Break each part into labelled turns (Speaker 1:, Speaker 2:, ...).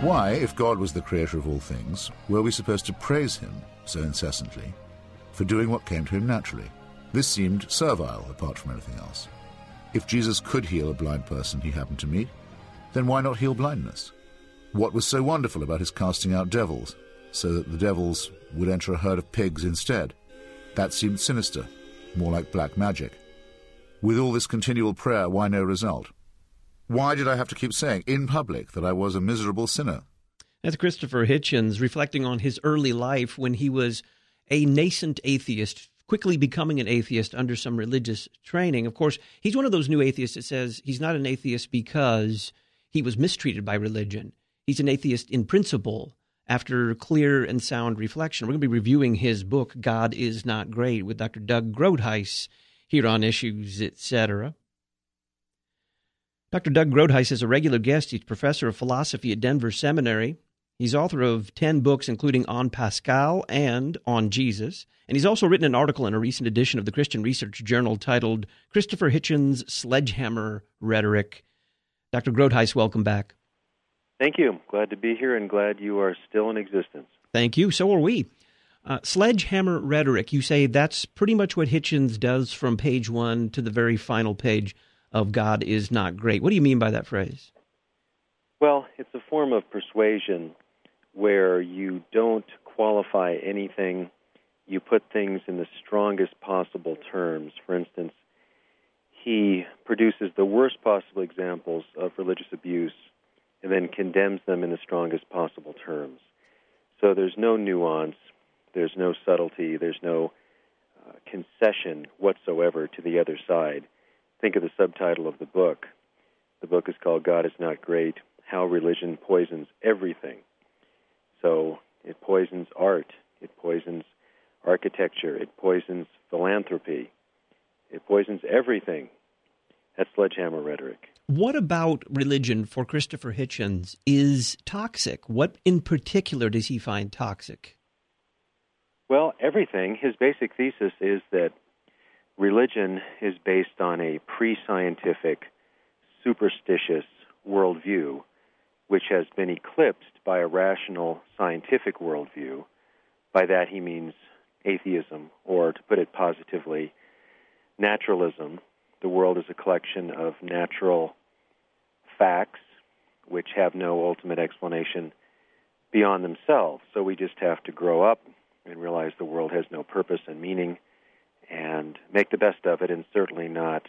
Speaker 1: Why, if God was the creator of all things, were we supposed to praise him so incessantly for doing what came to him naturally? This seemed servile, apart from anything else. If Jesus could heal a blind person he happened to meet, then why not heal blindness? What was so wonderful about his casting out devils, so that the devils would enter a herd of pigs instead? That seemed sinister, more like black magic. With all this continual prayer, why no result? Why did I have to keep saying in public that I was a miserable sinner?
Speaker 2: That's Christopher Hitchens reflecting on his early life when he was a nascent atheist, quickly becoming an atheist under some religious training. Of course, he's one of those new atheists that says he's not an atheist because he was mistreated by religion. He's an atheist in principle after clear and sound reflection. We're going to be reviewing his book, God is Not Great, with Dr. Doug Groothuis here on Issues, Etc. Dr. Doug Groothuis is a regular guest. He's professor of philosophy at Denver Seminary. He's author of 10 books, including On Pascal and On Jesus. And he's also written an article in a recent edition of the Christian Research Journal titled Christopher Hitchens' Sledgehammer Rhetoric. Dr. Groothuis, welcome back.
Speaker 3: Thank you. Glad to be here and glad you are still in existence.
Speaker 2: Thank you. So are we. Sledgehammer rhetoric, you say that's pretty much what Hitchens does from page 1 to the very final page of God is Not Great. What do you mean by that phrase?
Speaker 3: Well, it's a form of persuasion where you don't qualify anything. You put things in the strongest possible terms. For instance, he produces the worst possible examples of religious abuse and then condemns them in the strongest possible terms. So there's no nuance, there's no subtlety, there's no concession whatsoever to the other side. Think of the subtitle of the book. The book is called God is Not Great, How Religion Poisons Everything. So it poisons art, it poisons architecture, it poisons philanthropy, it poisons everything. That's sledgehammer rhetoric.
Speaker 2: What about religion for Christopher Hitchens is toxic? What in particular does he find toxic?
Speaker 3: Well, everything. His basic thesis is that religion is based on a pre-scientific, superstitious worldview, which has been eclipsed by a rational, scientific worldview. By that he means atheism, or to put it positively, naturalism. The world is a collection of natural facts which have no ultimate explanation beyond themselves. So we just have to grow up and realize the world has no purpose and meaning and make the best of it, and certainly not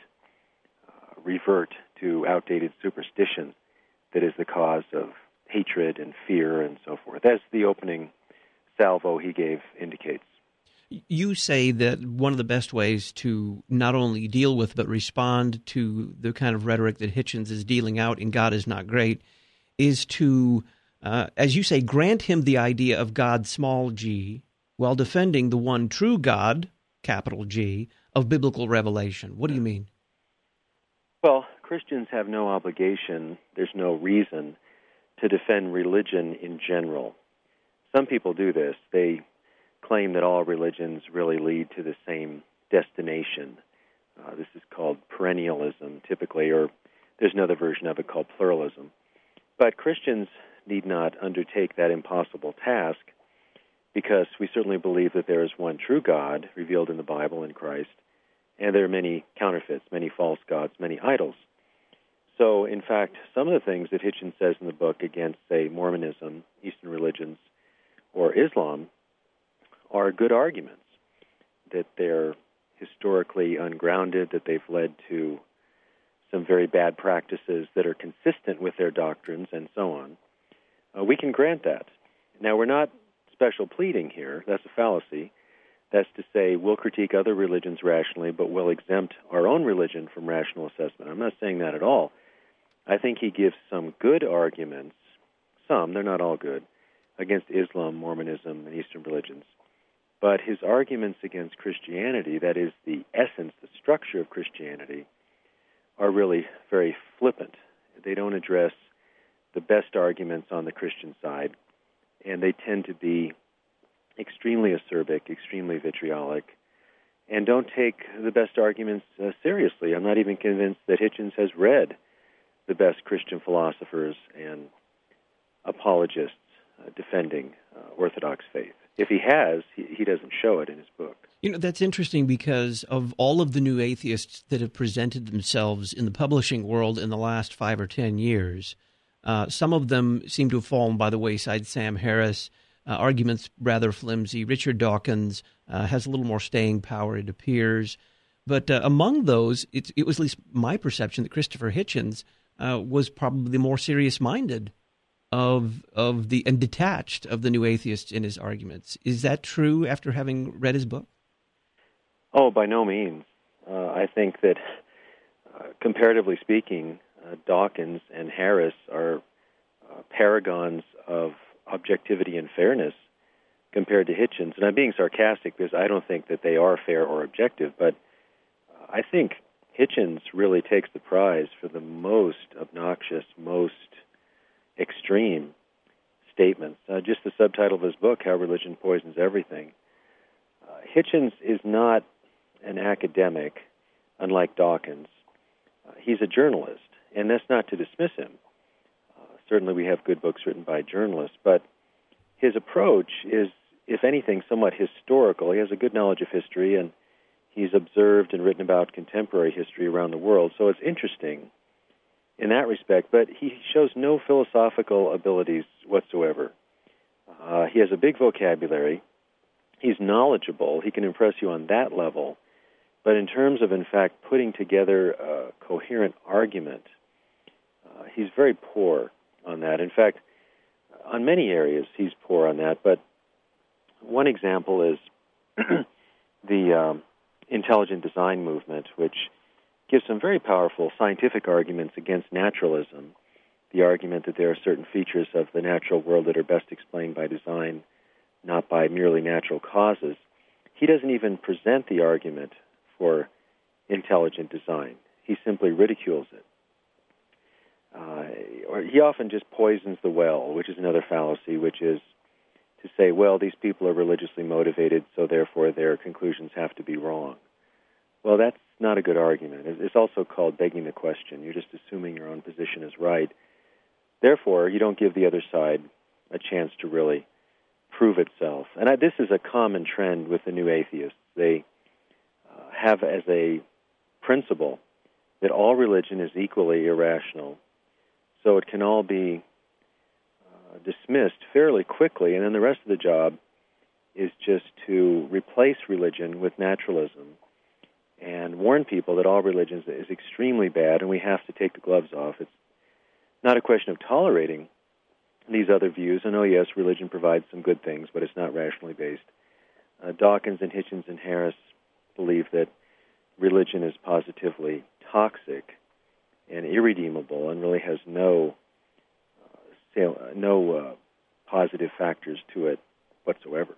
Speaker 3: revert to outdated superstition that is the cause of hatred and fear and so forth, as the opening salvo he gave indicates.
Speaker 2: You say that one of the best ways to not only deal with but respond to the kind of rhetoric that Hitchens is dealing out in God is Not Great is to, as you say, grant him the idea of God, small g, while defending the one true God, capital G, of biblical revelation. What do you mean?
Speaker 3: Well, Christians have no obligation, there's no reason to defend religion in general. Some people do this. They claim that all religions really lead to the same destination. This is called perennialism, typically, or there's another version of it called pluralism. But Christians need not undertake that impossible task because we certainly believe that there is one true God revealed in the Bible in Christ, and there are many counterfeits, many false gods, many idols. So, in fact, some of the things that Hitchens says in the book against, say, Mormonism, Eastern religions, or Islam are good arguments, that they're historically ungrounded, that they've led to some very bad practices that are consistent with their doctrines, and so on. We can grant that. Now, we're not special pleading here. That's a fallacy. That's to say we'll critique other religions rationally, but we'll exempt our own religion from rational assessment. I'm not saying that at all. I think he gives some good arguments, some, they're not all good, against Islam, Mormonism, and Eastern religions. But his arguments against Christianity, that is the essence, the structure of Christianity, are really very flippant. They don't address the best arguments on the Christian side, and they tend to be extremely acerbic, extremely vitriolic, and don't take the best arguments seriously. I'm not even convinced that Hitchens has read the best Christian philosophers and apologists defending Orthodox faith. If he has, he doesn't show it in his book.
Speaker 2: You know, that's interesting because of all of the new atheists that have presented themselves in the publishing world in the last 5 or 10 years, some of them seem to have fallen by the wayside. Sam Harris, arguments rather flimsy. Richard Dawkins has a little more staying power, it appears. But among those, it was at least my perception that Christopher Hitchens was probably the more serious-minded of the and detached of the new atheists in his arguments. Is that true after having read his book?
Speaker 3: Oh, by no means. I think that, comparatively speaking, Dawkins and Harris are paragons of objectivity and fairness compared to Hitchens. And I'm being sarcastic because I don't think that they are fair or objective, but I think Hitchens really takes the prize for the most obnoxious, most extreme statements. Just the subtitle of his book, How Religion Poisons Everything. Hitchens is not an academic, unlike Dawkins. He's a journalist, and that's not to dismiss him. Certainly we have good books written by journalists, but his approach is, if anything, somewhat historical. He has a good knowledge of history, and he's observed and written about contemporary history around the world, so it's interesting in that respect, but he shows no philosophical abilities whatsoever. He has a big vocabulary. He's knowledgeable. He can impress you on that level. But in terms of, in fact, putting together a coherent argument, he's very poor on that. In fact, on many areas, he's poor on that. But one example is the intelligent design movement, which gives some very powerful scientific arguments against naturalism, the argument that there are certain features of the natural world that are best explained by design, not by merely natural causes. He doesn't even present the argument for intelligent design. He simply ridicules it. Or he often just poisons the well, which is another fallacy, which is to say, well, these people are religiously motivated, so therefore their conclusions have to be wrong. Well, that's not a good argument. It's also called begging the question. You're just assuming your own position is right. Therefore, you don't give the other side a chance to really prove itself. And this is a common trend with the new atheists. They have as a principle that all religion is equally irrational, so it can all be dismissed fairly quickly, and then the rest of the job is just to replace religion with naturalism and warn people that all religions is extremely bad and we have to take the gloves off. It's not a question of tolerating these other views. And yes, religion provides some good things, but it's not rationally based. Dawkins and Hitchens and Harris believe that religion is positively toxic and irredeemable and really has no positive factors to it whatsoever.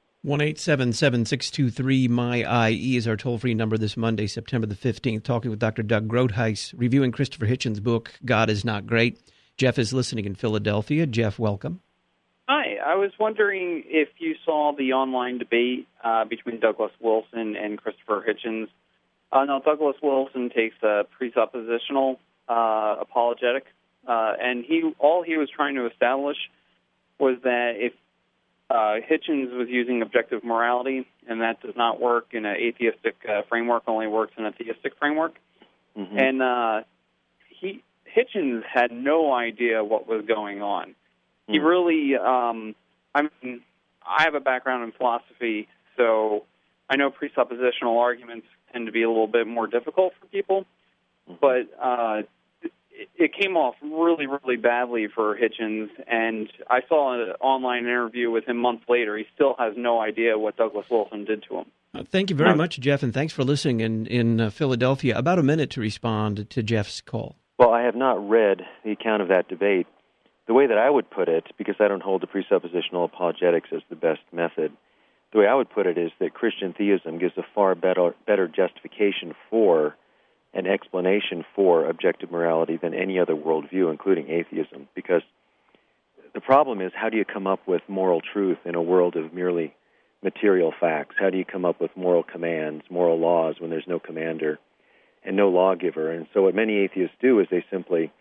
Speaker 2: 1-877-623-MY-IE is our toll-free number this Monday, September the 15th, talking with Dr. Doug Groothuis, reviewing Christopher Hitchens' book, God is Not Great. Jeff is listening in Philadelphia. Jeff, welcome.
Speaker 4: Hi. I was wondering if you saw the online debate between Douglas Wilson and Christopher Hitchens. Now, Douglas Wilson takes a presuppositional apologetic, and all he was trying to establish was that if Hitchens was using objective morality, and that does not work in an atheistic framework, only works in a theistic framework. Mm-hmm. And Hitchens had no idea what was going on. Mm-hmm. He really, I have a background in philosophy, so I know presuppositional arguments tend to be a little bit more difficult for people, mm-hmm. but it came off really, really badly for Hitchens, and I saw an online interview with him months later. He still has no idea what Douglas Wilson did to him.
Speaker 2: Thank you very much, Jeff, and thanks for listening in Philadelphia. About a minute to respond to Jeff's call.
Speaker 3: Well, I have not read the account of that debate. The way that I would put it, because I don't hold the presuppositional apologetics as the best method, the way I would put it is that Christian theism gives a far better justification for an explanation for objective morality than any other worldview, including atheism, because the problem is, how do you come up with moral truth in a world of merely material facts? How do you come up with moral commands, moral laws, when there's no commander and no lawgiver? And so what many atheists do is they simply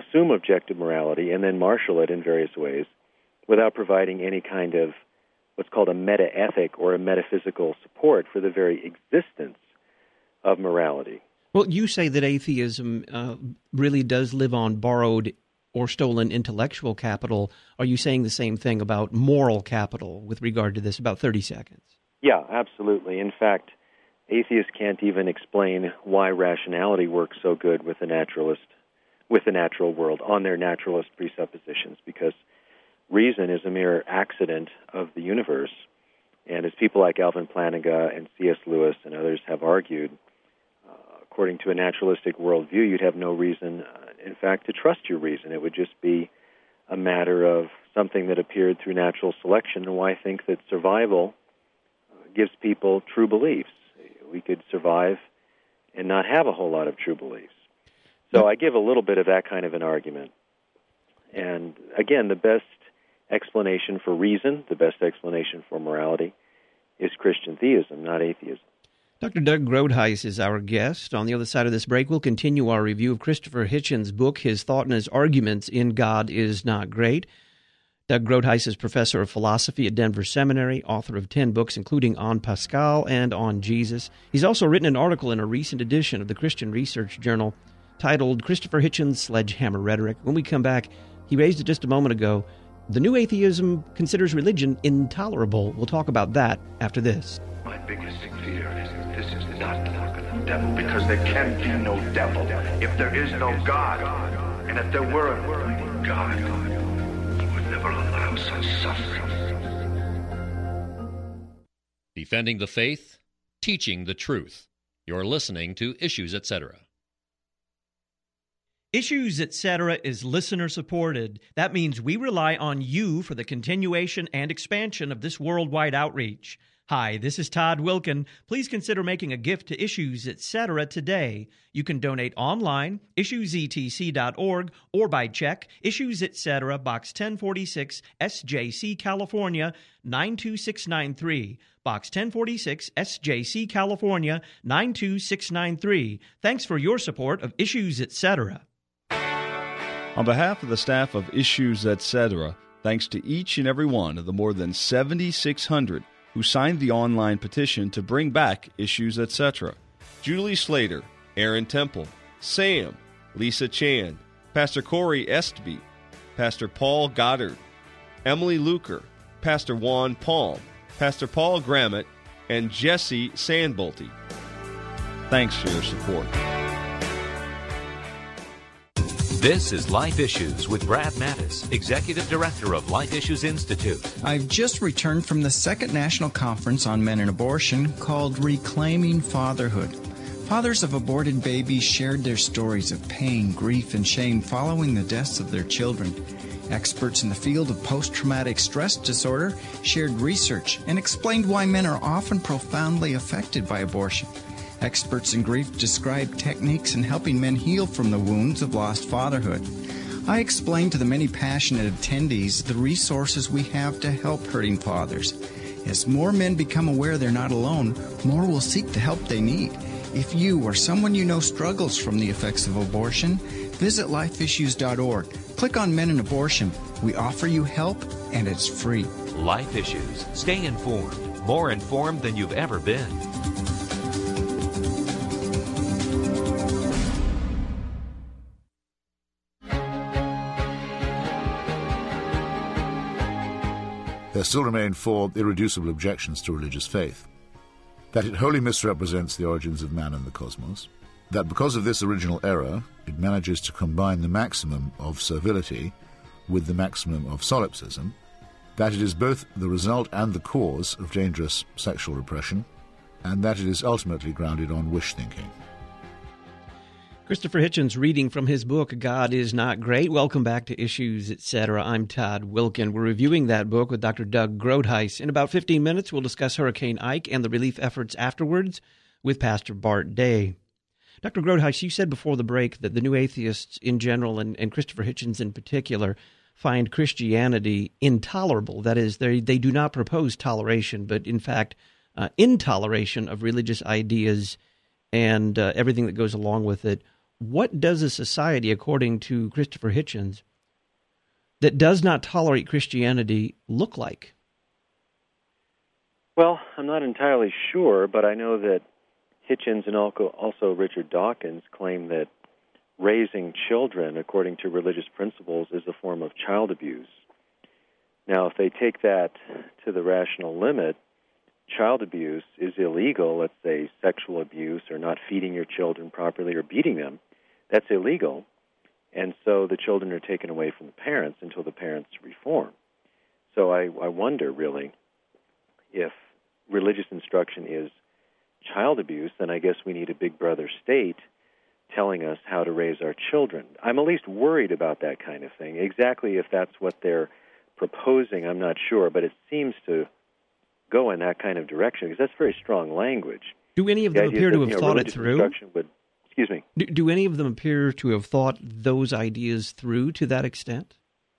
Speaker 3: assume objective morality and then marshal it in various ways without providing any kind of what's called a meta-ethic or a metaphysical support for the very existence of morality.
Speaker 2: Well, you say that atheism really does live on borrowed or stolen intellectual capital. Are you saying the same thing about moral capital with regard to this? About 30 seconds.
Speaker 3: Yeah, absolutely. In fact, atheists can't even explain why rationality works so good with the natural world on their naturalist presuppositions, because reason is a mere accident of the universe. And as people like Alvin Plantinga and C.S. Lewis and others have argued, according to a naturalistic worldview, you'd have no reason, in fact, to trust your reason. It would just be a matter of something that appeared through natural selection. And why think that survival gives people true beliefs? We could survive and not have a whole lot of true beliefs. So I give a little bit of that kind of an argument. And again, the best explanation for reason, the best explanation for morality, is Christian theism, not atheism.
Speaker 2: Dr. Doug Groothuis is our guest. On the other side of this break, we'll continue our review of Christopher Hitchens' book, His Thought and His Arguments in God is Not Great. Doug Groothuis is professor of philosophy at Denver Seminary, author of 10 books, including On Pascal and On Jesus. He's also written an article in a recent edition of the Christian Research Journal titled Christopher Hitchens' Sledgehammer Rhetoric. When we come back, he raised it just a moment ago. The new atheism considers religion intolerable. We'll talk about that after this.
Speaker 5: My biggest fear is that this is not the work of the devil, because there can be no devil if there is no God. And if there were a God, he would never allow such suffering.
Speaker 6: Defending the faith, teaching the truth. You're listening to Issues, Etc.
Speaker 2: Issues, Etc. is listener-supported. That means we rely on you for the continuation and expansion of this worldwide outreach. Hi, this is Todd Wilkin. Please consider making a gift to Issues, Etc. today. You can donate online, issuesetc.org, or by check, Issues, Etc., Box 1046, SJC, California, 92693. Box 1046, SJC, California, 92693. Thanks for your support of Issues, Etc.
Speaker 7: On behalf of the staff of Issues, Etc., thanks to each and every one of the more than 7,600 who signed the online petition to bring back Issues, Etc. Julie Slater, Aaron Temple, Sam, Lisa Chan, Pastor Corey Estby, Pastor Paul Goddard, Emily Luker, Pastor Juan Palm, Pastor Paul Grammett, and Jesse Sandbolte. Thanks for your support.
Speaker 8: This is Life Issues with Brad Mattis, Executive Director of Life Issues Institute.
Speaker 9: I've just returned from the second national conference on men and abortion called Reclaiming Fatherhood. Fathers of aborted babies shared their stories of pain, grief, and shame following the deaths of their children. Experts in the field of post-traumatic stress disorder shared research and explained why men are often profoundly affected by abortion. Experts in grief describe techniques in helping men heal from the wounds of lost fatherhood. I explained to the many passionate attendees the resources we have to help hurting fathers. As more men become aware they're not alone, more will seek the help they need. If you or someone you know struggles from the effects of abortion, visit lifeissues.org. Click on Men and Abortion. We offer you help, and it's free.
Speaker 8: Life Issues. Stay informed. More informed than you've ever been.
Speaker 1: There still remain 4 irreducible objections to religious faith. That it wholly misrepresents the origins of man and the cosmos, that because of this original error, it manages to combine the maximum of servility with the maximum of solipsism, that it is both the result and the cause of dangerous sexual repression, and that it is ultimately grounded on wish thinking.
Speaker 2: Christopher Hitchens reading from his book, God is Not Great. Welcome back to Issues, Etc. I'm Todd Wilkin. We're reviewing that book with Dr. Doug Groothuis. In about 15 minutes, we'll discuss Hurricane Ike and the relief efforts afterwards with Pastor Bart Day. Dr. Groothuis, you said before the break that the new atheists in general, and Christopher Hitchens in particular, find Christianity intolerable. That is, they do not propose toleration, but in fact, intoleration of religious ideas and everything that goes along with it. what does a society, according to Christopher Hitchens, that does not tolerate Christianity look like?
Speaker 3: Well, I'm not entirely sure, but I know that Hitchens and also Richard Dawkins claim that raising children according to religious principles is a form of child abuse. Now, if they take that to the rational limit, child abuse is illegal. Let's say sexual abuse or not feeding your children properly or beating them. That's illegal. And so the children are taken away from the parents until the parents reform. So I wonder, really, if religious instruction is child abuse, then I guess we need a big brother state telling us how to raise our children. I'm at least worried about that kind of thing. Exactly if that's what they're proposing, I'm not sure, but it seems to go in that kind of direction because that's very strong language.
Speaker 2: Do any of them appear to have thought it through?
Speaker 3: Excuse me?
Speaker 2: Do any of them appear to have thought those ideas through to that extent?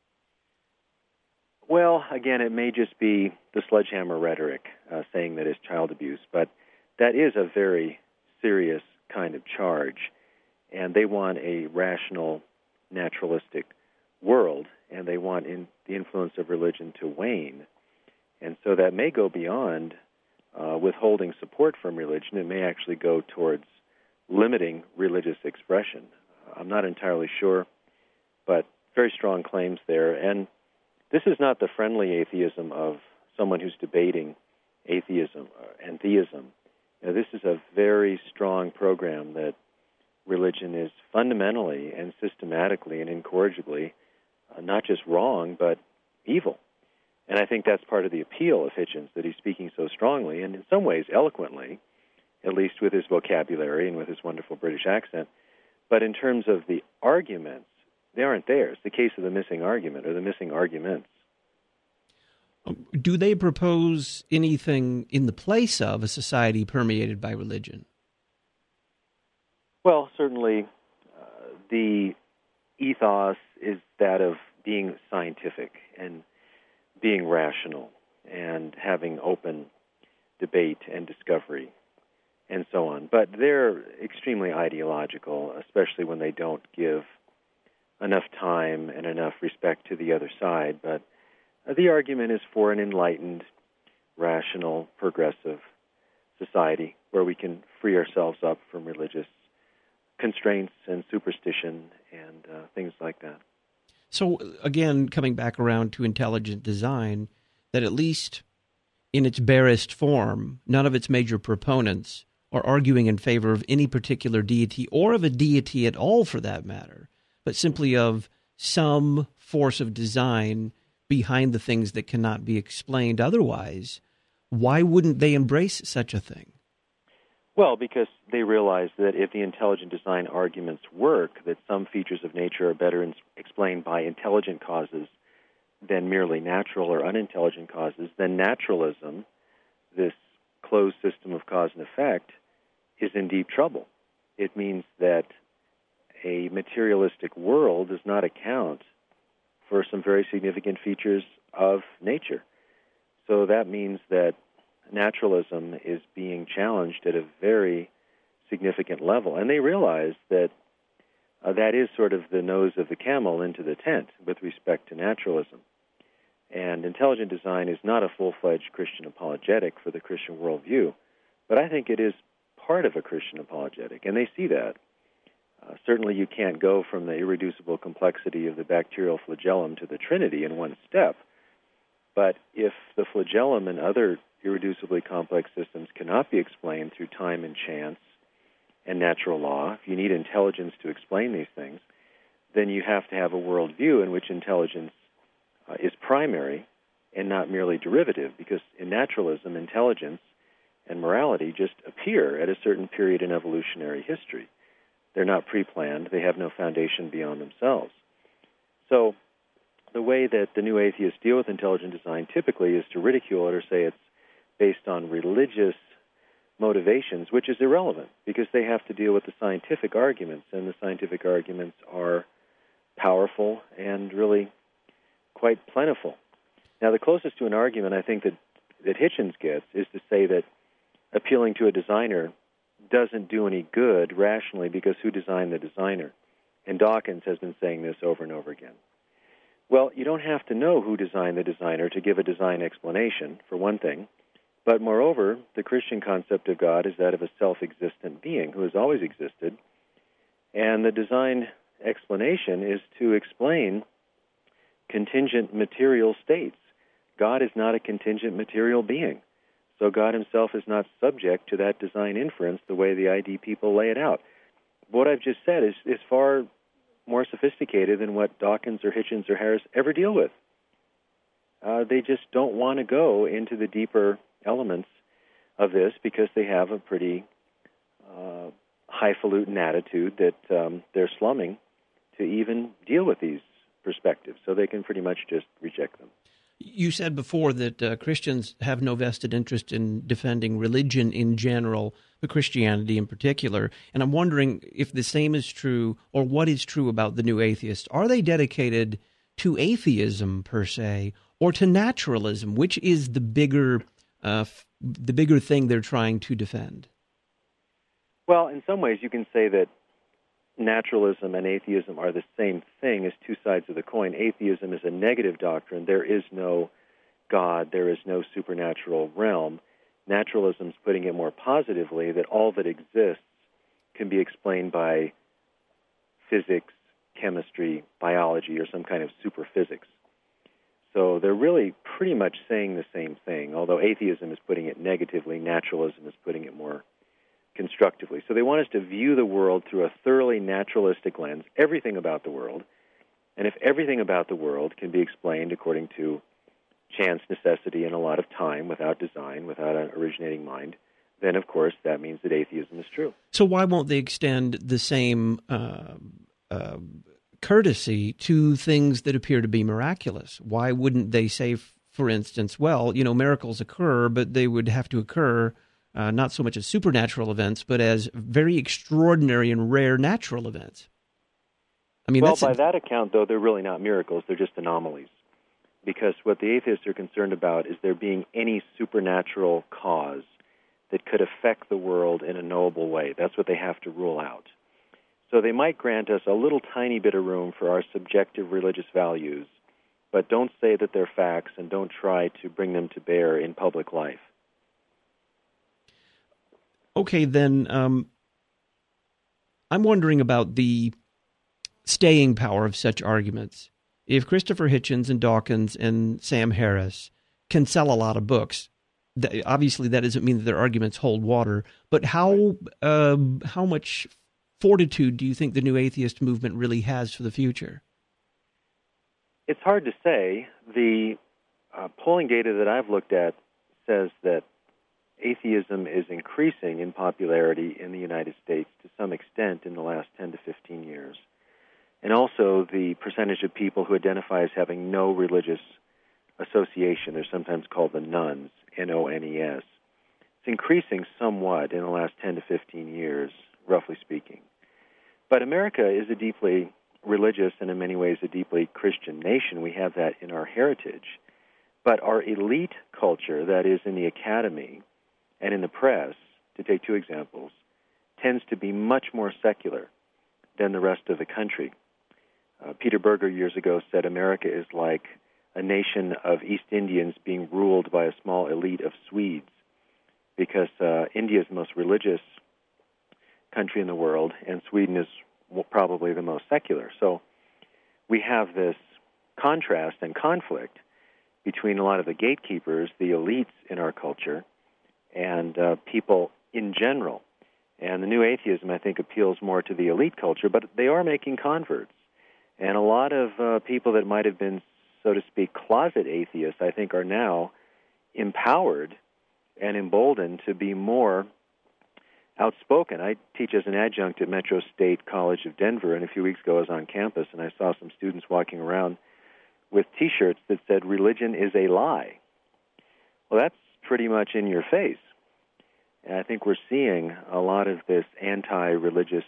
Speaker 3: Well, again, it may just be the sledgehammer rhetoric saying that it's child abuse, but that is a very serious kind of charge, and they want a rational, naturalistic world, and they want the influence of religion to wane. And so that may go beyond withholding support from religion. It may actually go towards limiting religious expression. I'm not entirely sure, but very strong claims there. And this is not the friendly atheism of someone who's debating atheism and theism. This is a very strong program that religion is fundamentally and systematically and incorrigibly not just wrong, but evil. And I think that's part of the appeal of Hitchens, that he's speaking so strongly and in some ways eloquently, at least with his vocabulary and with his wonderful British accent. But in terms of the arguments, they aren't there. It's the case of the missing argument or the missing arguments.
Speaker 2: Do they propose anything in the place of a society permeated by religion?
Speaker 3: Well, certainly the ethos is that of being scientific and being rational and having open debate and discovery and so on. But they're extremely ideological, especially when they don't give enough time and enough respect to the other side. But the argument is for an enlightened, rational, progressive society where we can free ourselves up from religious constraints and superstition and things like that.
Speaker 2: So, again, coming back around to intelligent design, that at least in its barest form, none of its major proponents are arguing in favor of any particular deity or of a deity at all for that matter, but simply of some force of design behind the things that cannot be explained otherwise. Why wouldn't they embrace such a thing?
Speaker 3: Well, because they realize that if the intelligent design arguments work, that some features of nature are better explained by intelligent causes than merely natural or unintelligent causes, then naturalism, this closed system of cause and effect, is in deep trouble. It means that a materialistic world does not account for some very significant features of nature. So that means that naturalism is being challenged at a very significant level. And they realize that that is sort of the nose of the camel into the tent with respect to naturalism. And intelligent design is not a full-fledged Christian apologetic for the Christian worldview, but I think it is part of a Christian apologetic, and they see that. Certainly you can't go from the irreducible complexity of the bacterial flagellum to the Trinity in one step, but if the flagellum and other irreducibly complex systems cannot be explained through time and chance and natural law, if you need intelligence to explain these things, then you have to have a worldview in which intelligence is primary and not merely derivative, because in naturalism, intelligence and morality just appear at a certain period in evolutionary history. They're not pre-planned. They have no foundation beyond themselves. So the way that the new atheists deal with intelligent design typically is to ridicule it or say it's based on religious motivations, which is irrelevant because they have to deal with the scientific arguments, and the scientific arguments are powerful and really quite plentiful. Now, the closest to an argument I think that Hitchens gets is to say that appealing to a designer doesn't do any good rationally because who designed the designer? And Dawkins has been saying this over and over again. Well, you don't have to know who designed the designer to give a design explanation, for one thing. But moreover, the Christian concept of God is that of a self-existent being who has always existed. And the design explanation is to explain contingent material states. God is not a contingent material being. So God himself is not subject to that design inference the way the ID people lay it out. What I've just said is far more sophisticated than what Dawkins or Hitchens or Harris ever deal with. They just don't want to go into the deeper elements of this because they have a pretty highfalutin attitude that they're slumming to even deal with these perspectives, so they can pretty much just reject them.
Speaker 2: You said before that Christians have no vested interest in defending religion in general, but Christianity in particular. And I'm wondering if the same is true, or what is true about the new atheists. Are they dedicated to atheism per se, or to naturalism? Which is the bigger thing they're trying to defend?
Speaker 3: Well, in some ways, you can say that naturalism and atheism are the same thing as two sides of the coin. Atheism is a negative doctrine. There is no God. There is no supernatural realm. Naturalism is putting it more positively, that all that exists can be explained by physics, chemistry, biology, or some kind of superphysics. So they're really pretty much saying the same thing, although atheism is putting it negatively, naturalism is putting it more constructively. So they want us to view the world through a thoroughly naturalistic lens, everything about the world. And if everything about the world can be explained according to chance, necessity, and a lot of time, without design, without an originating mind, then, of course, that means that atheism is true.
Speaker 2: So why won't they extend the same courtesy to things that appear to be miraculous? Why wouldn't they say, for instance, well, miracles occur, but they would have to occur not so much as supernatural events, but as very extraordinary and rare natural events? I mean,
Speaker 3: by that account, though, they're really not miracles. They're just anomalies. Because what the atheists are concerned about is there being any supernatural cause that could affect the world in a knowable way. That's what they have to rule out. So they might grant us a little tiny bit of room for our subjective religious values, but don't say that they're facts and don't try to bring them to bear in public life.
Speaker 2: Okay, then I'm wondering about the staying power of such arguments. If Christopher Hitchens and Dawkins and Sam Harris can sell a lot of books, obviously that doesn't mean that their arguments hold water, but how much fortitude do you think the new atheist movement really has for the future?
Speaker 3: It's hard to say. The polling data that I've looked at says that atheism is increasing in popularity in the United States to some extent in the last 10 to 15 years. And also the percentage of people who identify as having no religious association, they're sometimes called the nones, N-O-N-E-S. It's increasing somewhat in the last 10 to 15 years, roughly speaking. But America is a deeply religious and in many ways a deeply Christian nation. We have that in our heritage. But our elite culture, that is in the academy and in the press, to take two examples, tends to be much more secular than the rest of the country. Peter Berger years ago said America is like a nation of East Indians being ruled by a small elite of Swedes, because India is the most religious country in the world, and Sweden is probably the most secular. So we have this contrast and conflict between a lot of the gatekeepers, the elites in our culture, and people in general. And the new atheism, I think, appeals more to the elite culture, but they are making converts. And a lot of people that might have been, so to speak, closet atheists, I think, are now empowered and emboldened to be more outspoken. I teach as an adjunct at Metro State College of Denver, and a few weeks ago I was on campus, and I saw some students walking around with T-shirts that said, "Religion is a lie." Well, that's pretty much in your face. And I think we're seeing a lot of this anti-religious,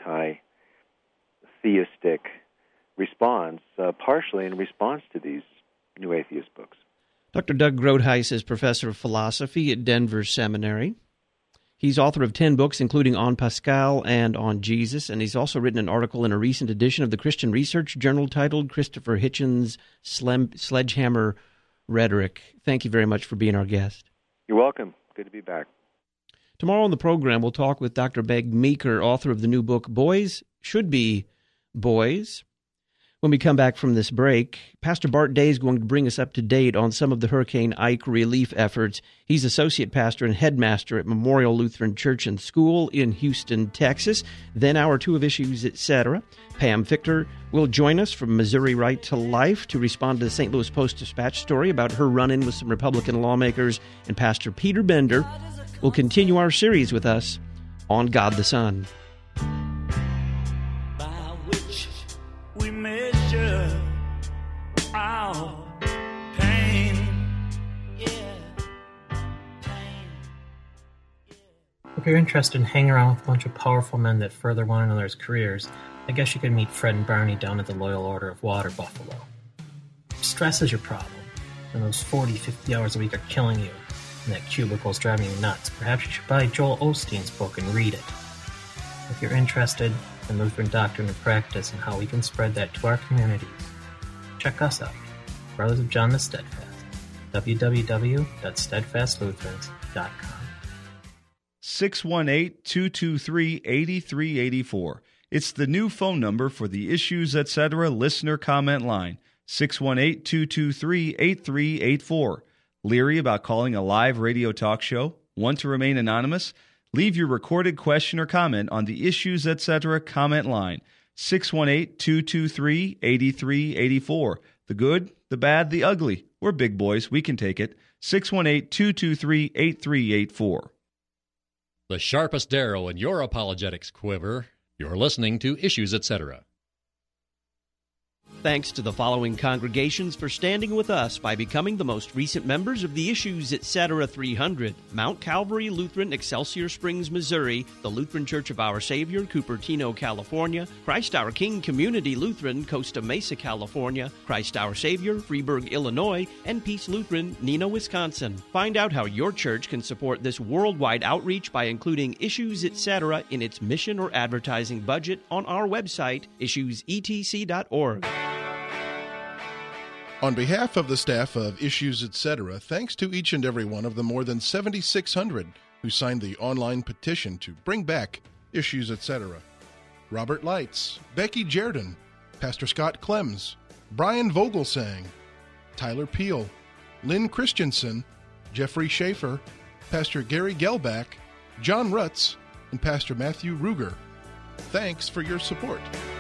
Speaker 3: anti-theistic response, partially in response to these new atheist books.
Speaker 2: Dr. Doug Groothuis is professor of philosophy at Denver Seminary. He's author of 10 books, including On Pascal and On Jesus, and he's also written an article in a recent edition of the Christian Research Journal titled Christopher Hitchens' Sledgehammer Rhetoric. Thank you very much for being our guest.
Speaker 3: You're welcome. Good to be back.
Speaker 2: Tomorrow on the program, we'll talk with Dr. Meg Meeker, author of the new book, Boys Should Be Boys. When we come back from this break, Pastor Bart Day is going to bring us up to date on some of the Hurricane Ike relief efforts. He's associate pastor and headmaster at Memorial Lutheran Church and School in Houston, Texas. Then Hour 2 of Issues, etc. Pam Fichter will join us from Missouri Right to Life to respond to the St. Louis Post-Dispatch story about her run-in with some Republican lawmakers. And Pastor Peter Bender will continue our series with us on God the Son.
Speaker 10: If you're interested in hanging around with a bunch of powerful men that further one another's careers, I guess you could meet Fred and Barney down at the Loyal Order of Water Buffalo. If stress is your problem, and those 40, 50 hours a week are killing you, and that cubicle's driving you nuts, perhaps you should buy Joel Osteen's book and read it. If you're interested in Lutheran doctrine and practice and how we can spread that to our communities, check us out, Brothers of John the Steadfast, www.steadfastlutherans.com.
Speaker 7: 618-223-8384. It's the new phone number for the Issues Etc. listener comment line, 618-223-8384. Leery about calling a live radio talk show? Want to remain anonymous? Leave your recorded question or comment on the Issues Etc. comment line, 618-223-8384. The good, the bad, the ugly. We're big boys. We can take it. 618-223-8384.
Speaker 6: The sharpest arrow in your apologetics quiver. You're listening to Issues Etc.
Speaker 2: Thanks to the following congregations for standing with us by becoming the most recent members of the Issues Etc. 300. Mount Calvary Lutheran, Excelsior Springs, Missouri, the Lutheran Church of Our Savior, Cupertino, California, Christ Our King Community Lutheran, Costa Mesa, California, Christ Our Savior, Freeburg, Illinois, and Peace Lutheran, Neenah, Wisconsin. Find out how your church can support this worldwide outreach by including Issues Etc. in its mission or advertising budget on our website, issuesetc.org.
Speaker 11: On behalf of the staff of Issues Etc., thanks to each and every one of the more than 7,600 who signed the online petition to bring back Issues Etc. Robert Leitz, Becky Jerden, Pastor Scott Clems, Brian Vogelsang, Tyler Peel, Lynn Christensen, Jeffrey Schaefer, Pastor Gary Gelbach, John Rutz, and Pastor Matthew Ruger. Thanks for your support.